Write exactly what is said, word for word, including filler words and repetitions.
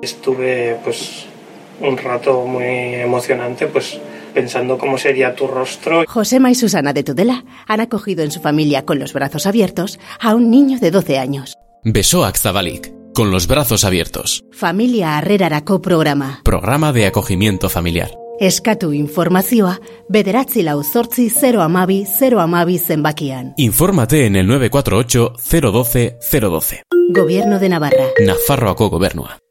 Estuve pues un rato muy emocionante, pues pensando cómo sería tu rostro. Josema y Susana de Tudela han acogido en su familia con los brazos abiertos a un niño de doce años. Besoak Zabalik, con los brazos abiertos. Familia Harrerarako programa. Programa de acogimiento familiar. Eskatu informazioa bederatzi lau zortzi zero amabi zero amabi zenbakian. Infórmate en el nueve cuatro ocho cero uno dos cero uno dos. Gobierno de Navarra. Nafarroako gobernua.